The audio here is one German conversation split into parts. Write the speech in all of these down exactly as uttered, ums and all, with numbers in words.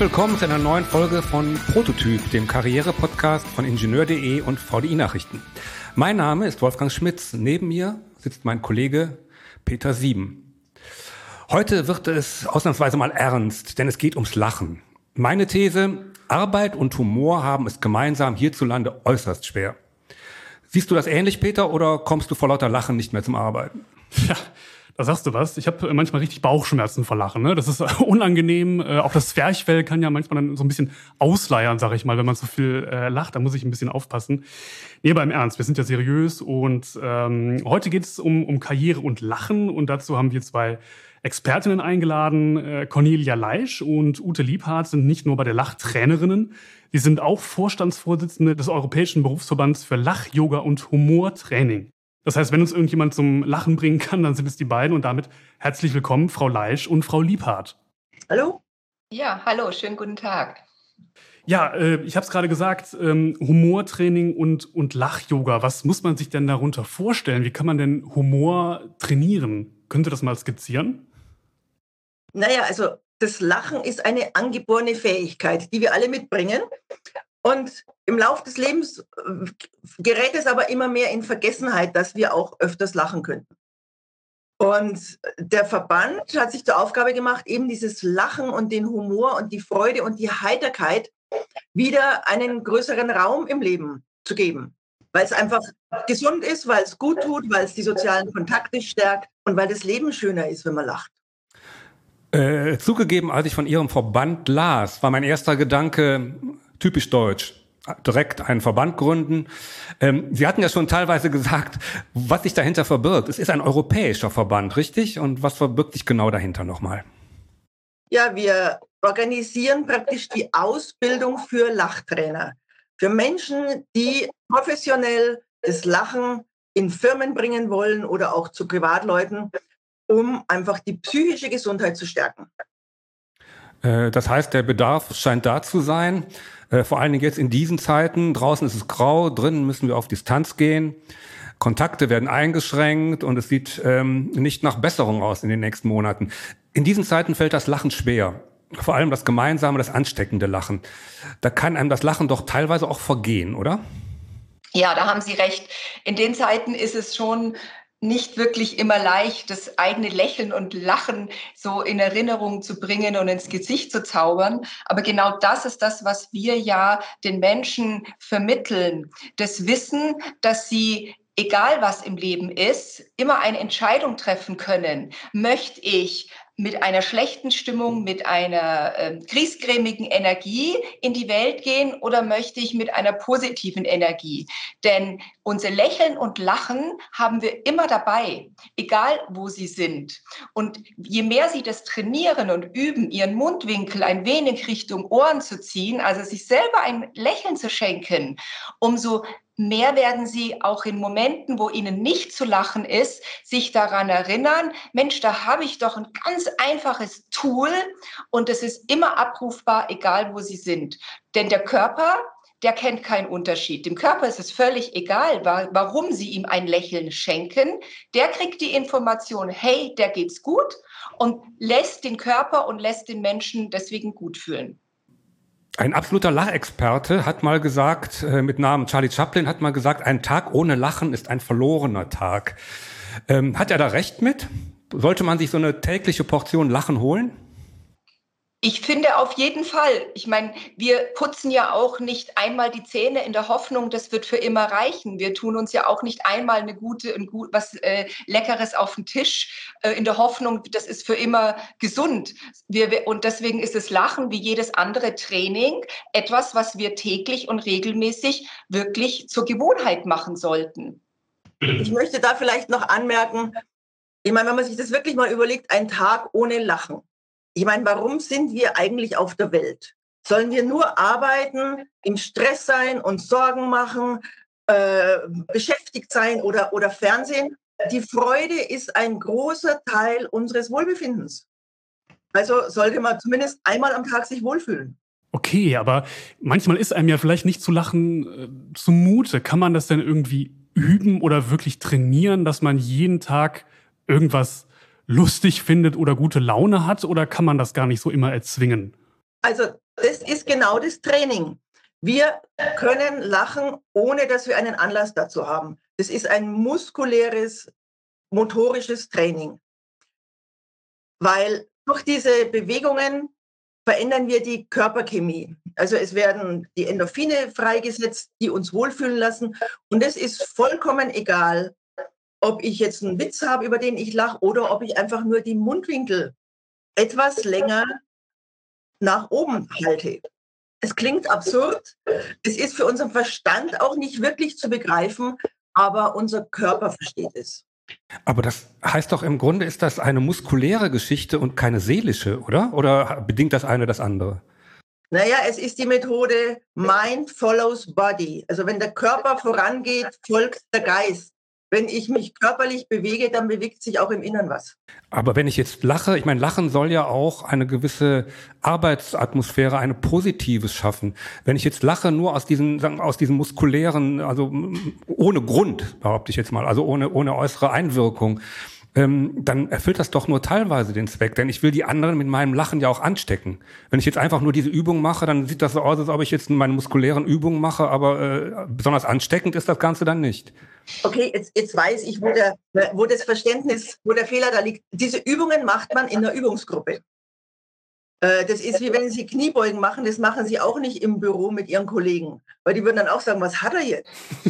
willkommen zu einer neuen Folge von Prototyp, dem Karriere-Podcast von Ingenieur punkt de und V D I-Nachrichten. Mein Name ist Wolfgang Schmitz. Neben mir sitzt mein Kollege Peter Sieben. Heute wird es ausnahmsweise mal ernst, denn es geht ums Lachen. Meine These: Arbeit und Humor haben es gemeinsam hierzulande äußerst schwer. Siehst du das ähnlich, Peter, oder kommst du vor lauter Lachen nicht mehr zum Arbeiten? Ja, da sagst du was. Ich habe manchmal richtig Bauchschmerzen vor Lachen. Ne? Das ist unangenehm. Äh, auch das Zwerchfell kann ja manchmal dann so ein bisschen ausleiern, sag ich mal, wenn man so viel äh, lacht. Da muss ich ein bisschen aufpassen. Nee, aber im Ernst, wir sind ja seriös. Und ähm, heute geht es um, um Karriere und Lachen. Und dazu haben wir zwei Expertinnen eingeladen. Äh, Cornelia Leisch und Ute Liebhardt sind nicht nur bei der Lachtrainerinnen. Sie sind auch Vorstandsvorsitzende des Europäischen Berufsverbands für Lach-, Yoga- und Humortraining. Das heißt, wenn uns irgendjemand zum Lachen bringen kann, dann sind es die beiden. Und damit herzlich willkommen, Frau Leisch und Frau Liebhardt. Hallo? Ja, hallo, schönen guten Tag. Ja, äh, ich habe es gerade gesagt, ähm, Humortraining und, und Lach-Yoga. Was muss man sich denn darunter vorstellen? Wie kann man denn Humor trainieren? Könnt ihr das mal skizzieren? Naja, also das Lachen ist eine angeborene Fähigkeit, die wir alle mitbringen. Und im Laufe des Lebens gerät es aber immer mehr in Vergessenheit, dass wir auch öfters lachen könnten. Und der Verband hat sich zur Aufgabe gemacht, eben dieses Lachen und den Humor und die Freude und die Heiterkeit wieder einen größeren Raum im Leben zu geben. Weil es einfach gesund ist, weil es gut tut, weil es die sozialen Kontakte stärkt und weil das Leben schöner ist, wenn man lacht. Äh, zugegeben, als ich von Ihrem Verband las, war mein erster Gedanke typisch deutsch. Direkt einen Verband gründen. Ähm, Sie hatten ja schon teilweise gesagt, was sich dahinter verbirgt. Es ist ein europäischer Verband, richtig? Und was verbirgt sich genau dahinter nochmal? Ja, wir organisieren praktisch die Ausbildung für Lachtrainer. Für Menschen, die professionell das Lachen in Firmen bringen wollen oder auch zu Privatleuten, um einfach die psychische Gesundheit zu stärken. Äh, das heißt, der Bedarf scheint da zu sein. Äh, vor allen Dingen jetzt in diesen Zeiten. Draußen ist es grau, drinnen müssen wir auf Distanz gehen. Kontakte werden eingeschränkt und es sieht ähm, nicht nach Besserung aus in den nächsten Monaten. In diesen Zeiten fällt das Lachen schwer. Vor allem das gemeinsame, das ansteckende Lachen. Da kann einem das Lachen doch teilweise auch vergehen, oder? Ja, da haben Sie recht. In den Zeiten ist es schon nicht wirklich immer leicht, das eigene Lächeln und Lachen so in Erinnerung zu bringen und ins Gesicht zu zaubern. Aber genau das ist das, was wir ja den Menschen vermitteln. Das Wissen, dass sie, egal was im Leben ist, immer eine Entscheidung treffen können. Möchte ich mit einer schlechten Stimmung, mit einer äh, griesgrämigen Energie in die Welt gehen oder möchte ich mit einer positiven Energie? Denn unser Lächeln und Lachen haben wir immer dabei, egal wo sie sind. Und je mehr sie das trainieren und üben, ihren Mundwinkel ein wenig Richtung Ohren zu ziehen, also sich selber ein Lächeln zu schenken, umso mehr werden sie auch in Momenten, wo ihnen nicht zu lachen ist, sich daran erinnern, Mensch, da habe ich doch ein ganz einfaches Tool und es ist immer abrufbar, egal wo sie sind. Denn der Körper, der kennt keinen Unterschied. Dem Körper ist es völlig egal, warum sie ihm ein Lächeln schenken. Der kriegt die Information, hey, der geht's gut und lässt den Körper und lässt den Menschen deswegen gut fühlen. Ein absoluter Lachexperte hat mal gesagt, äh, mit Namen Charlie Chaplin, hat mal gesagt, ein Tag ohne Lachen ist ein verlorener Tag. Ähm, hat er da recht mit? Sollte man sich so eine tägliche Portion Lachen holen? Ich finde auf jeden Fall. Ich meine, wir putzen ja auch nicht einmal die Zähne in der Hoffnung, das wird für immer reichen. Wir tun uns ja auch nicht einmal eine gute, ein gut, was äh, Leckeres auf den Tisch äh, in der Hoffnung, das ist für immer gesund. Wir, und deswegen ist das Lachen wie jedes andere Training etwas, was wir täglich und regelmäßig wirklich zur Gewohnheit machen sollten. Ich möchte da vielleicht noch anmerken, ich meine, wenn man sich das wirklich mal überlegt, ein Tag ohne Lachen. Ich meine, warum sind wir eigentlich auf der Welt? Sollen wir nur arbeiten, im Stress sein, uns Sorgen machen, äh, beschäftigt sein oder, oder Fernsehen? Die Freude ist ein großer Teil unseres Wohlbefindens. Also sollte man zumindest einmal am Tag sich wohlfühlen. Okay, aber manchmal ist einem ja vielleicht nicht zu lachen äh, zumute. Kann man das denn irgendwie üben oder wirklich trainieren, dass man jeden Tag irgendwas lustig findet oder gute Laune hat? Oder kann man das gar nicht so immer erzwingen? Also das ist genau das Training. Wir können lachen, ohne dass wir einen Anlass dazu haben. Das ist ein muskuläres, motorisches Training. Weil durch diese Bewegungen verändern wir die Körperchemie. Also es werden die Endorphine freigesetzt, die uns wohlfühlen lassen. Und es ist vollkommen egal, ob ich jetzt einen Witz habe, über den ich lache, oder ob ich einfach nur die Mundwinkel etwas länger nach oben halte. Es klingt absurd. Es ist für unseren Verstand auch nicht wirklich zu begreifen, aber unser Körper versteht es. Aber das heißt doch, im Grunde ist das eine muskuläre Geschichte und keine seelische, oder? Oder bedingt das eine das andere? Naja, es ist die Methode Mind follows Body. Also wenn der Körper vorangeht, folgt der Geist. Wenn ich mich körperlich bewege, dann bewegt sich auch im Inneren was. Aber wenn ich jetzt lache, ich meine, Lachen soll ja auch eine gewisse Arbeitsatmosphäre, eine Positives schaffen. Wenn ich jetzt lache, nur aus diesen, sagen, aus diesem muskulären, also ohne Grund, behaupte ich jetzt mal, also ohne, ohne äußere Einwirkung, ähm, dann erfüllt das doch nur teilweise den Zweck. Denn ich will die anderen mit meinem Lachen ja auch anstecken. Wenn ich jetzt einfach nur diese Übung mache, dann sieht das so aus, als ob ich jetzt meine muskulären Übungen mache, aber äh, besonders ansteckend ist das Ganze dann nicht. Okay, jetzt, jetzt weiß ich, wo, der, wo das Verständnis, wo der Fehler da liegt. Diese Übungen macht man in der Übungsgruppe. Äh, das ist wie wenn Sie Kniebeugen machen, das machen Sie auch nicht im Büro mit Ihren Kollegen. Weil die würden dann auch sagen, was hat er jetzt?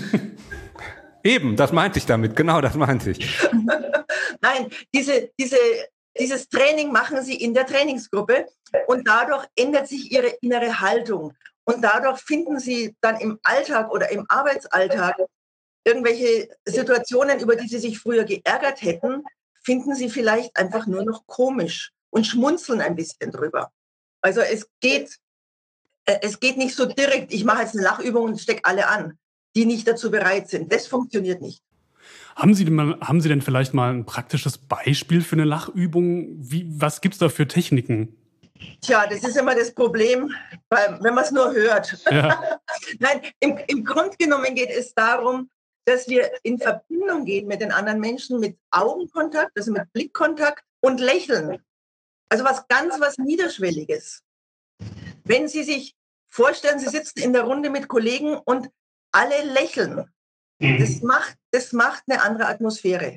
Eben, das meinte ich damit, genau das meinte ich. Nein, diese, diese, dieses Training machen Sie in der Trainingsgruppe und dadurch ändert sich Ihre innere Haltung. Und dadurch finden Sie dann im Alltag oder im Arbeitsalltag irgendwelche Situationen, über die Sie sich früher geärgert hätten, finden Sie vielleicht einfach nur noch komisch und schmunzeln ein bisschen drüber. Also es geht, äh, es geht nicht so direkt, ich mache jetzt eine Lachübung und stecke alle an, die nicht dazu bereit sind. Das funktioniert nicht. Haben Sie denn, mal, haben Sie denn vielleicht mal ein praktisches Beispiel für eine Lachübung? Wie, was gibt es da für Techniken? Tja, das ist immer das Problem, weil, wenn man es nur hört. Ja. Nein, im, im Grunde genommen geht es darum, dass wir in Verbindung gehen mit den anderen Menschen, mit Augenkontakt, also mit Blickkontakt und Lächeln. Also was ganz was Niederschwelliges. Wenn Sie sich vorstellen, Sie sitzen in der Runde mit Kollegen und alle lächeln, das macht, das macht eine andere Atmosphäre.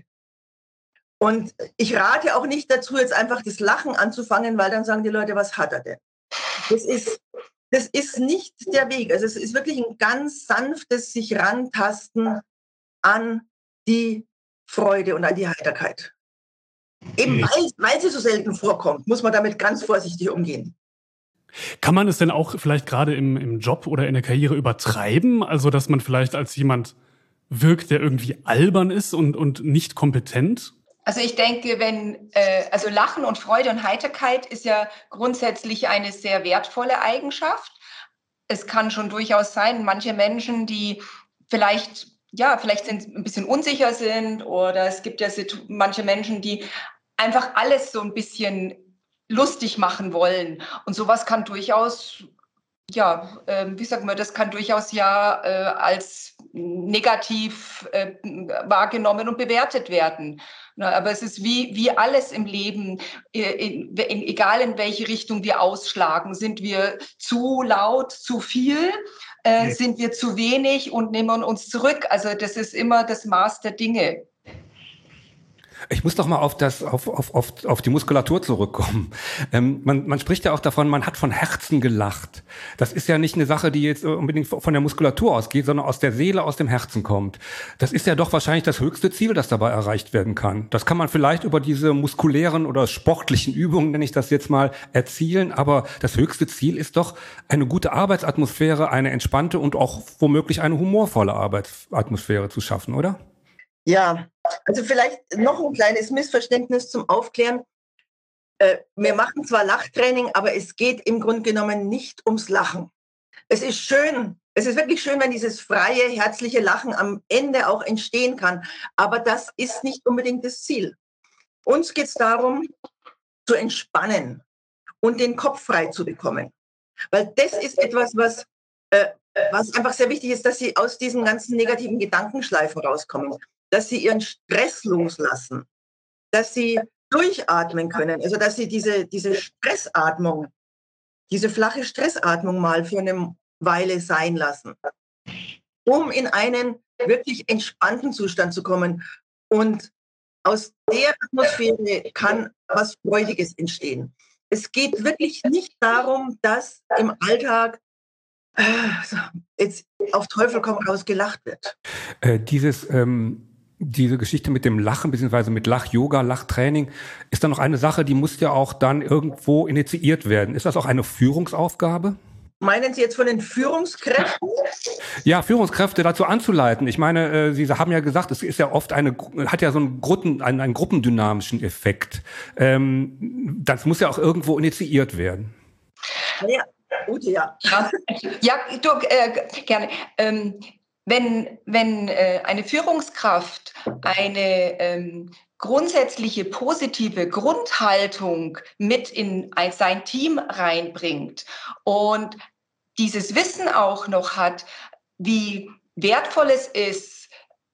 Und ich rate auch nicht dazu, jetzt einfach das Lachen anzufangen, weil dann sagen die Leute, was hat er denn? Das ist, das ist nicht der Weg. Also es ist wirklich ein ganz sanftes sich rantasten an die Freude und an die Heiterkeit. Eben weil, weil sie so selten vorkommt, muss man damit ganz vorsichtig umgehen. Kann man es denn auch vielleicht gerade im, im Job oder in der Karriere übertreiben? Also, dass man vielleicht als jemand wirkt, der irgendwie albern ist und, und nicht kompetent? Also ich denke, wenn, äh, also Lachen und Freude und Heiterkeit ist ja grundsätzlich eine sehr wertvolle Eigenschaft. Es kann schon durchaus sein, manche Menschen, die vielleicht, ja, vielleicht sind, ein bisschen unsicher sind, oder es gibt ja manche Menschen, die einfach alles so ein bisschen lustig machen wollen. Und sowas kann durchaus, ja, äh, wie sagen wir, das kann durchaus ja äh, als negativ äh, wahrgenommen und bewertet werden. Na, aber es ist wie, wie alles im Leben, in, in, egal in welche Richtung wir ausschlagen. Sind wir zu laut, zu viel? Äh, nee. Sind wir zu wenig und nehmen uns zurück? Also das ist immer das Maß der Dinge. Ich muss doch mal auf das, auf, auf, auf, auf die Muskulatur zurückkommen. Ähm, man, man spricht ja auch davon, man hat von Herzen gelacht. Das ist ja nicht eine Sache, die jetzt unbedingt von der Muskulatur ausgeht, sondern aus der Seele, aus dem Herzen kommt. Das ist ja doch wahrscheinlich das höchste Ziel, das dabei erreicht werden kann. Das kann man vielleicht über diese muskulären oder sportlichen Übungen, nenne ich das jetzt mal, erzielen. Aber das höchste Ziel ist doch eine gute Arbeitsatmosphäre, eine entspannte und auch womöglich eine humorvolle Arbeitsatmosphäre zu schaffen, oder? Ja, also vielleicht noch ein kleines Missverständnis zum Aufklären. Äh, wir machen zwar Lachtraining, aber es geht im Grunde genommen nicht ums Lachen. Es ist schön, es ist wirklich schön, wenn dieses freie, herzliche Lachen am Ende auch entstehen kann. Aber das ist nicht unbedingt das Ziel. Uns geht es darum, zu entspannen und den Kopf frei zu bekommen. Weil das ist etwas, was, äh, was einfach sehr wichtig ist, dass Sie aus diesen ganzen negativen Gedankenschleifen rauskommen. Dass sie ihren Stress loslassen, dass sie durchatmen können, also dass sie diese, diese Stressatmung diese flache Stressatmung mal für eine Weile sein lassen, um in einen wirklich entspannten Zustand zu kommen. Und aus der Atmosphäre kann was Freudiges entstehen. Es geht wirklich nicht darum, dass im Alltag äh, jetzt auf Teufel komm raus gelacht wird. Äh, dieses, ähm, diese Geschichte mit dem Lachen, beziehungsweise mit Lach-Yoga, Lachtraining, ist dann noch eine Sache, die muss ja auch dann irgendwo initiiert werden. Ist das auch eine Führungsaufgabe? Meinen Sie jetzt von den Führungskräften? Ja, Führungskräfte dazu anzuleiten. Ich meine, äh, Sie haben ja gesagt, es ist ja oft eine, hat ja so einen, Gruppen, einen, einen gruppendynamischen Effekt. Ähm, das muss ja auch irgendwo initiiert werden. Ja, gut, ja. Ja, du, äh, gerne. Ähm, wenn wenn äh, eine Führungskraft eine ähm, grundsätzliche positive Grundhaltung mit in ein, sein Team reinbringt und dieses Wissen auch noch hat, wie wertvoll es ist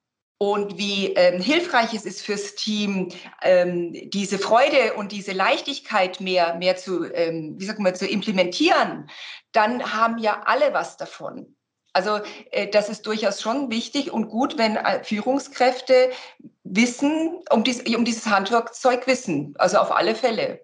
und wie ähm, hilfreich es ist fürs Team, ähm, diese Freude und diese Leichtigkeit mehr, mehr zu, ähm, wie sagt man, zu implementieren, dann haben ja alle was davon. Also äh, das ist durchaus schon wichtig und gut, wenn äh, Führungskräfte wissen, um, dies, um dieses Handwerkzeug wissen, also auf alle Fälle.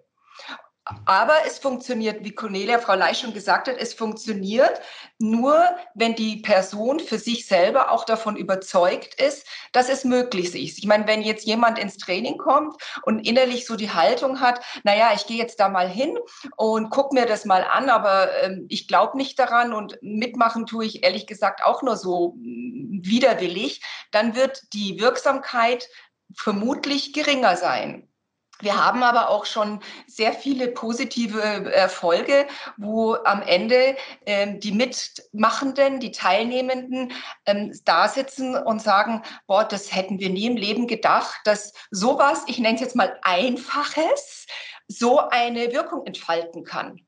Aber es funktioniert, wie Cornelia, Frau Leisch schon gesagt hat, es funktioniert nur, wenn die Person für sich selber auch davon überzeugt ist, dass es möglich ist. Ich meine, wenn jetzt jemand ins Training kommt und innerlich so die Haltung hat, naja, ich gehe jetzt da mal hin und gucke mir das mal an, aber ähm, ich glaube nicht daran und mitmachen tue ich ehrlich gesagt auch nur so widerwillig, dann wird die Wirksamkeit vermutlich geringer sein. Wir haben aber auch schon sehr viele positive Erfolge, wo am Ende ähm, die Mitmachenden, die Teilnehmenden ähm, da sitzen und sagen, boah, das hätten wir nie im Leben gedacht, dass sowas, ich nenne es jetzt mal Einfaches, so eine Wirkung entfalten kann.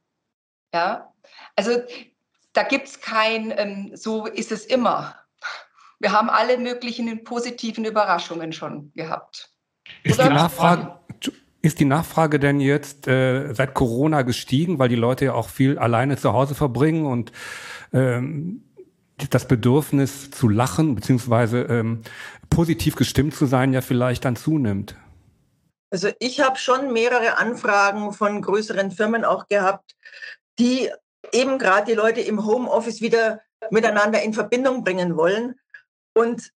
Ja, also da gibt's kein, ähm, so ist es immer. Wir haben alle möglichen positiven Überraschungen schon gehabt. Ist die Nachfrage, ist die Nachfrage denn jetzt äh, seit Corona gestiegen, weil die Leute ja auch viel alleine zu Hause verbringen und ähm, das Bedürfnis zu lachen beziehungsweise ähm, positiv gestimmt zu sein ja vielleicht dann zunimmt? Also ich habe schon mehrere Anfragen von größeren Firmen auch gehabt, die eben gerade die Leute im Homeoffice wieder miteinander in Verbindung bringen wollen. Und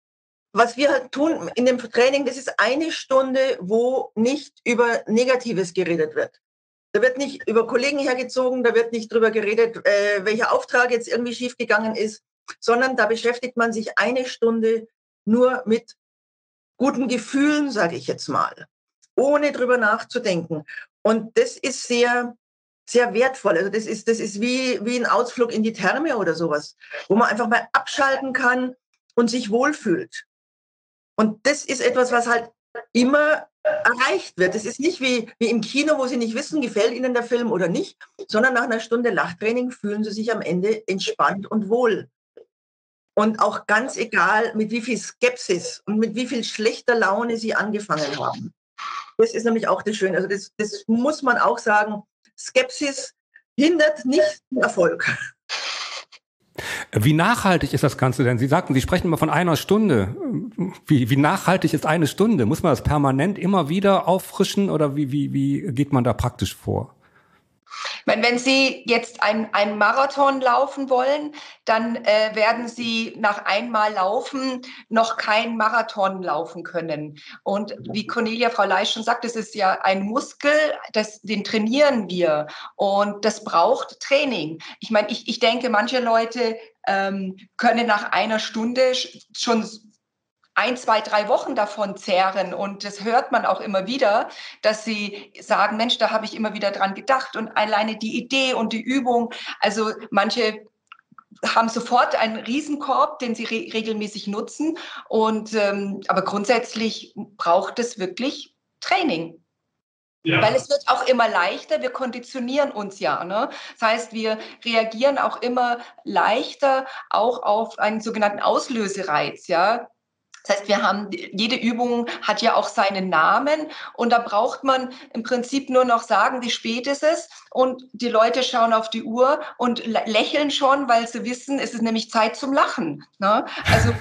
was wir halt tun in dem Training, das ist eine Stunde, wo nicht über Negatives geredet wird. Da wird nicht über Kollegen hergezogen, da wird nicht drüber geredet, äh, welcher Auftrag jetzt irgendwie schiefgegangen ist, sondern da beschäftigt man sich eine Stunde nur mit guten Gefühlen, sage ich jetzt mal, ohne drüber nachzudenken. Und das ist sehr, sehr wertvoll. Also das ist, das ist wie, wie ein Ausflug in die Therme oder sowas, wo man einfach mal abschalten kann und sich wohlfühlt. Und das ist etwas, was halt immer erreicht wird. Es ist nicht wie, wie im Kino, wo Sie nicht wissen, gefällt Ihnen der Film oder nicht, sondern nach einer Stunde Lachtraining fühlen Sie sich am Ende entspannt und wohl. Und auch ganz egal, mit wie viel Skepsis und mit wie viel schlechter Laune Sie angefangen haben. Das ist nämlich auch das Schöne. Also das, das muss man auch sagen, Skepsis hindert nicht den Erfolg. Wie nachhaltig ist das Ganze denn? Sie sagten, Sie sprechen immer von einer Stunde. Wie, wie nachhaltig ist eine Stunde? Muss man das permanent immer wieder auffrischen oder wie, wie, wie geht man da praktisch vor? Ich meine, wenn Sie jetzt einen Marathon laufen wollen, dann äh, werden Sie nach einmal Laufen noch keinen Marathon laufen können. Und wie Cornelia, Frau Leisch schon sagt, das ist ja ein Muskel, das, den trainieren wir. Und das braucht Training. Ich meine, ich, ich denke, manche Leute ähm, können nach einer Stunde schon ein, zwei, drei Wochen davon zehren. Und das hört man auch immer wieder, dass sie sagen, Mensch, da habe ich immer wieder dran gedacht. Und alleine die Idee und die Übung, also manche haben sofort einen Riesenkorb, den sie re- regelmäßig nutzen. Und, ähm, aber grundsätzlich braucht es wirklich Training. Ja. Weil es wird auch immer leichter, wir konditionieren uns ja. Ne? Das heißt, wir reagieren auch immer leichter auch auf einen sogenannten Auslösereiz, ja. Das heißt, wir haben, jede Übung hat ja auch seinen Namen und da braucht man im Prinzip nur noch sagen, wie spät ist es und die Leute schauen auf die Uhr und lächeln schon, weil sie wissen, es ist nämlich Zeit zum Lachen. Ne? Also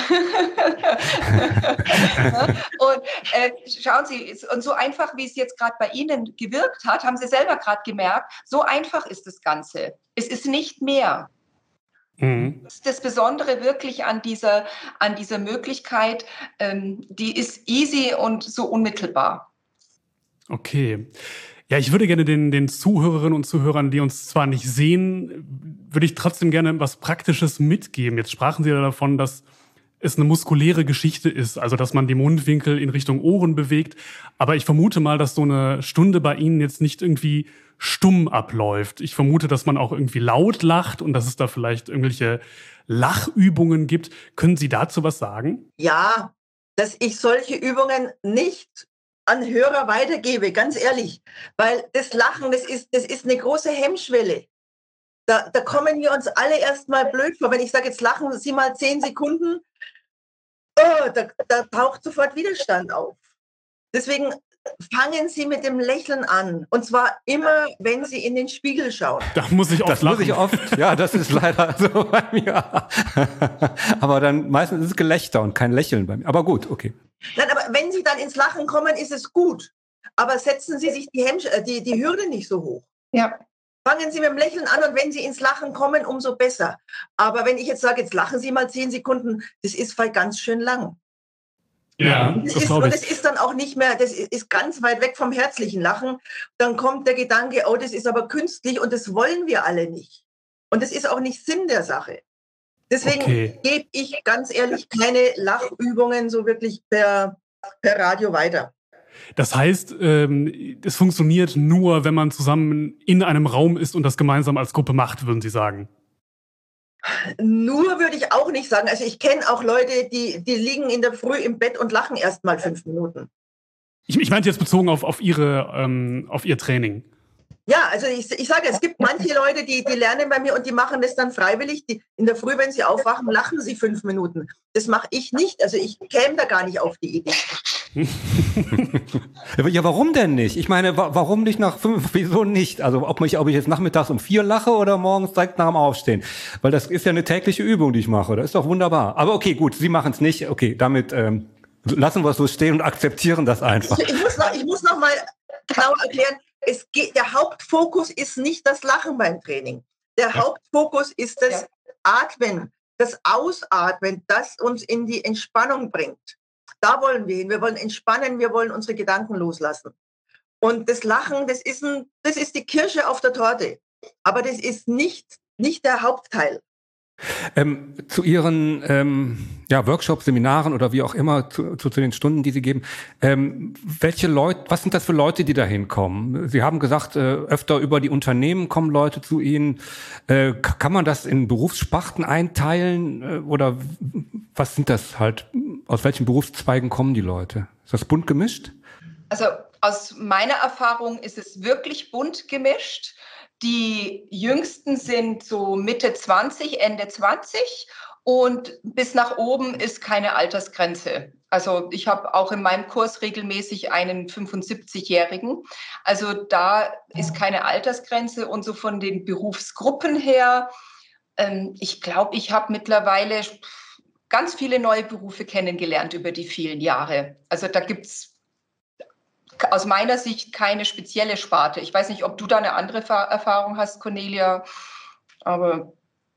und äh, schauen Sie, und so einfach, wie es jetzt gerade bei Ihnen gewirkt hat, haben Sie selber gerade gemerkt, so einfach ist das Ganze. Es ist nicht mehr. Mhm. Das ist das Besondere wirklich an dieser, an dieser Möglichkeit, ähm, die ist easy und so unmittelbar. Okay. Ja, ich würde gerne den, den Zuhörerinnen und Zuhörern, die uns zwar nicht sehen, würde ich trotzdem gerne was Praktisches mitgeben. Jetzt sprachen Sie ja davon, dass es eine muskuläre Geschichte ist, also dass man die Mundwinkel in Richtung Ohren bewegt. Aber ich vermute mal, dass so eine Stunde bei Ihnen jetzt nicht irgendwie stumm abläuft. Ich vermute, dass man auch irgendwie laut lacht und dass es da vielleicht irgendwelche Lachübungen gibt. Können Sie dazu was sagen? Ja, dass ich solche Übungen nicht an Hörer weitergebe, ganz ehrlich. Weil das Lachen, das ist, das ist eine große Hemmschwelle. Da, da kommen wir uns alle erstmal blöd vor. Wenn ich sage, jetzt lachen Sie mal zehn Sekunden, oh, da, da taucht sofort Widerstand auf. Deswegen fangen Sie mit dem Lächeln an. Und zwar immer, wenn Sie in den Spiegel schauen. Da muss ich oft Das lachen. muss ich oft. Ja, das ist leider so bei mir. Aber dann meistens ist es Gelächter und kein Lächeln bei mir. Aber gut, okay. Nein, aber wenn Sie dann ins Lachen kommen, ist es gut. Aber setzen Sie sich die, Hemmsch äh, die, die Hürde nicht so hoch. Ja. Fangen Sie mit dem Lächeln an und wenn Sie ins Lachen kommen, umso besser. Aber wenn ich jetzt sage, jetzt lachen Sie mal zehn Sekunden, das ist voll ganz schön lang. Ja, das, das ist, glaube und ich. das ist dann auch nicht mehr, das ist ganz weit weg vom herzlichen Lachen. Dann kommt der Gedanke, oh, das ist aber künstlich und das wollen wir alle nicht. Und das ist auch nicht Sinn der Sache. Deswegen Okay. gebe ich ganz ehrlich keine Lachübungen so wirklich per, per Radio weiter. Das heißt, ähm, es funktioniert nur, wenn man zusammen in einem Raum ist und das gemeinsam als Gruppe macht, würden Sie sagen? Nur würde ich auch nicht sagen. Also ich kenne auch Leute, die, die liegen in der Früh im Bett und lachen erst mal fünf Minuten. Ich, ich meinte jetzt bezogen auf, auf, ihre, ähm, auf Ihr Training. Ja, also ich, ich sage, es gibt manche Leute, die, die lernen bei mir und die machen das dann freiwillig. Die, in der Früh, wenn sie aufwachen, lachen sie fünf Minuten. Das mache ich nicht. Also ich käme da gar nicht auf die Idee. Ja, warum denn nicht? Ich meine, wa- warum nicht nach fünf? Wieso nicht? Also ob ich, ob ich jetzt nachmittags um vier lache oder morgens direkt nach dem Aufstehen. Weil das ist ja eine tägliche Übung, die ich mache. Das ist doch wunderbar. Aber okay, gut, Sie machen es nicht. Okay, damit ähm, lassen wir es so stehen und akzeptieren das einfach. Ich, ich, muss noch, ich muss noch mal genau erklären, es geht, der Hauptfokus ist nicht das Lachen beim Training. Der Hauptfokus ist das Ja. Atmen, das Ausatmen, das uns in die Entspannung bringt. Da wollen wir hin. Wir wollen entspannen, wir wollen unsere Gedanken loslassen. Und das Lachen, das ist, ein, das ist die Kirsche auf der Torte. Aber das ist nicht, nicht der Hauptteil. Ähm, zu Ihren ähm, ja, Workshops, Seminaren oder wie auch immer, zu, zu, zu den Stunden, die Sie geben, ähm, welche Leute, was sind das für Leute, die da hinkommen? Sie haben gesagt, äh, öfter über die Unternehmen kommen Leute zu Ihnen. Äh, k- kann man das in Berufssparten einteilen? Äh, oder was sind das halt? Aus welchen Berufszweigen kommen die Leute? Ist das bunt gemischt? Also aus meiner Erfahrung ist es wirklich bunt gemischt. Die Jüngsten sind so Mitte zwanzig, Ende zwanzig und bis nach oben ist keine Altersgrenze. Also ich habe auch in meinem Kurs regelmäßig einen fünfundsiebzigjährigen. Also da ist keine Altersgrenze und so von den Berufsgruppen her, ähm, ich glaube, ich habe mittlerweile ganz viele neue Berufe kennengelernt über die vielen Jahre. Also da gibt es aus meiner Sicht keine spezielle Sparte. Ich weiß nicht, ob du da eine andere Erfahrung hast, Cornelia, aber...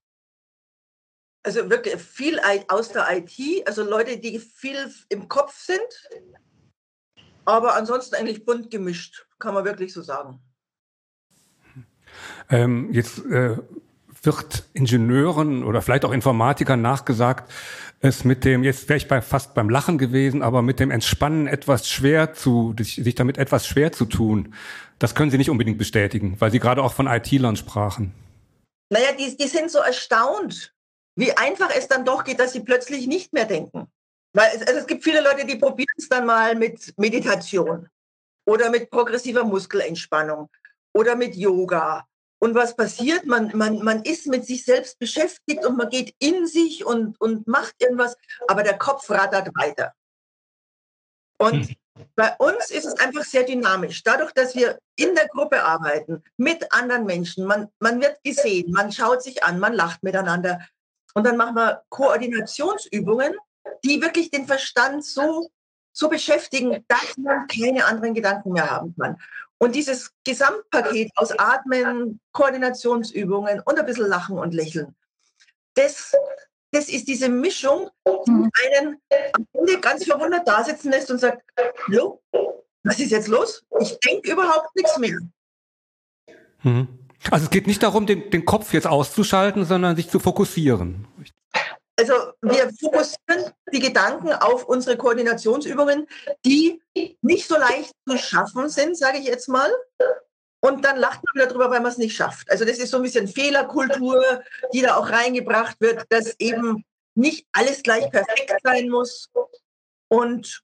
Also wirklich viel aus der I T, also Leute, die viel im Kopf sind, aber ansonsten eigentlich bunt gemischt, kann man wirklich so sagen. Ähm, jetzt äh, wird Ingenieuren oder vielleicht auch Informatikern nachgesagt, es mit dem, jetzt wäre ich bei, fast beim Lachen gewesen, aber mit dem Entspannen etwas schwer zu, sich damit etwas schwer zu tun. Das können Sie nicht unbedingt bestätigen, weil Sie gerade auch von I T-Lern sprachen. Naja, die, die sind so erstaunt, wie einfach es dann doch geht, dass sie plötzlich nicht mehr denken. Weil es, also es gibt viele Leute, die probieren es dann mal mit Meditation oder mit progressiver Muskelentspannung oder mit Yoga Und was passiert? Man, man, man ist mit sich selbst beschäftigt und man geht in sich und, und macht irgendwas, aber der Kopf rattert weiter. Und bei uns ist es einfach sehr dynamisch. Dadurch, dass wir in der Gruppe arbeiten, mit anderen Menschen, man, man wird gesehen, man schaut sich an, man lacht miteinander. Und dann machen wir Koordinationsübungen, die wirklich den Verstand so, so beschäftigen, dass man keine anderen Gedanken mehr haben kann. Und dieses Gesamtpaket aus Atmen, Koordinationsübungen und ein bisschen Lachen und Lächeln, das, das ist diese Mischung, die einen am Ende ganz verwundert da sitzen lässt und sagt, hallo, was ist jetzt los? Ich denke überhaupt nichts mehr. Mhm. Also es geht nicht darum, den, den Kopf jetzt auszuschalten, sondern sich zu fokussieren. Also wir fokussieren die Gedanken auf unsere Koordinationsübungen, die nicht so leicht zu schaffen sind, sage ich jetzt mal. Und dann lacht man wieder drüber, weil man es nicht schafft. Also das ist so ein bisschen Fehlerkultur, die da auch reingebracht wird, dass eben nicht alles gleich perfekt sein muss. Und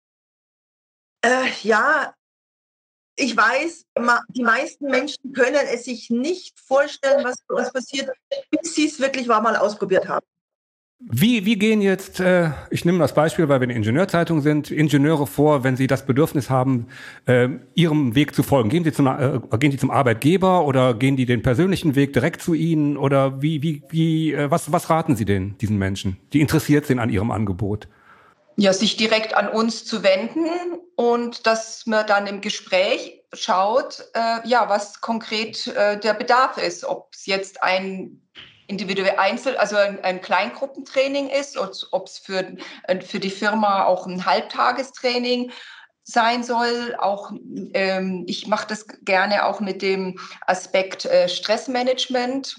äh, ja, ich weiß, die meisten Menschen können es sich nicht vorstellen, was bei uns passiert, bis sie es wirklich mal ausprobiert haben. Wie, wie gehen jetzt, äh, ich nehme das Beispiel, weil wir eine Ingenieurzeitung sind, Ingenieure vor, wenn sie das Bedürfnis haben, äh, ihrem Weg zu folgen? Gehen sie zum, äh, gehen sie zum Arbeitgeber oder gehen die den persönlichen Weg direkt zu ihnen? Oder wie, wie, wie, äh, was, was raten Sie denn diesen Menschen, die interessiert sind an ihrem Angebot? Ja, sich direkt an uns zu wenden und dass man dann im Gespräch schaut, äh, ja, was konkret äh, der Bedarf ist, ob es jetzt ein individuell Einzel, also ein, ein Kleingruppentraining ist, ob es für, für die Firma auch ein Halbtagestraining sein soll. Auch ähm, ich mache das gerne auch mit dem Aspekt äh, Stressmanagement,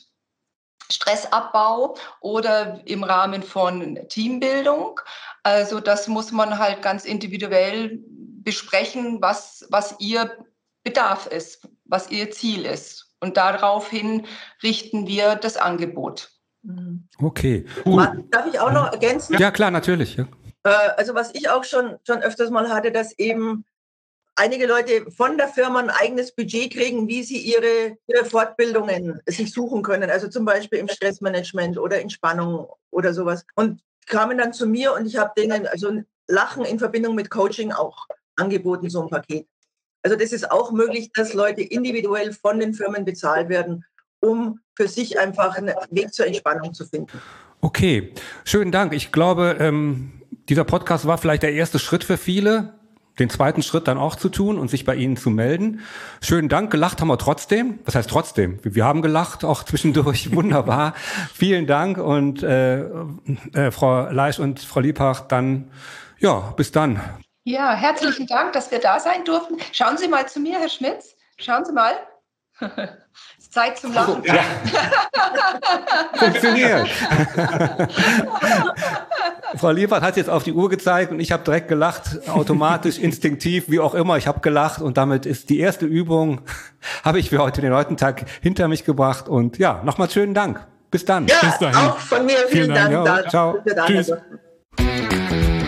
Stressabbau oder im Rahmen von Teambildung. Also das muss man halt ganz individuell besprechen, was, was ihr Bedarf ist, was ihr Ziel ist. Und daraufhin richten wir das Angebot. Okay. Uh. Darf ich auch noch ergänzen? Ja, klar, natürlich. Ja. Also was ich auch schon, schon öfters mal hatte, dass eben einige Leute von der Firma ein eigenes Budget kriegen, wie sie ihre, ihre Fortbildungen sich suchen können. Also zum Beispiel im Stressmanagement oder Entspannung oder sowas. Und kamen dann zu mir und ich habe denen also Lachen in Verbindung mit Coaching auch angeboten, so ein Paket. Also das ist auch möglich, dass Leute individuell von den Firmen bezahlt werden, um für sich einfach einen Weg zur Entspannung zu finden. Okay, schönen Dank. Ich glaube, ähm, dieser Podcast war vielleicht der erste Schritt für viele, den zweiten Schritt dann auch zu tun und sich bei Ihnen zu melden. Schönen Dank, gelacht haben wir trotzdem. Was heißt trotzdem? Wir haben gelacht, auch zwischendurch, wunderbar. Vielen Dank und äh, äh, Frau Leisch und Frau Liebach, dann, ja, bis dann. Ja, herzlichen Dank, dass wir da sein durften. Schauen Sie mal zu mir, Herr Schmitz. Schauen Sie mal. Es ist Zeit zum Lachen. Ja. Funktioniert. Frau Liebach hat jetzt auf die Uhr gezeigt und ich habe direkt gelacht, automatisch, instinktiv, wie auch immer. Ich habe gelacht und damit ist die erste Übung, habe ich für heute den heutigen Tag hinter mich gebracht. Und ja, nochmal schönen Dank. Bis dann. Ja, Bis dahin. auch von mir vielen, vielen Dank. Dank. Dank. Jo, ciao. Tschüss.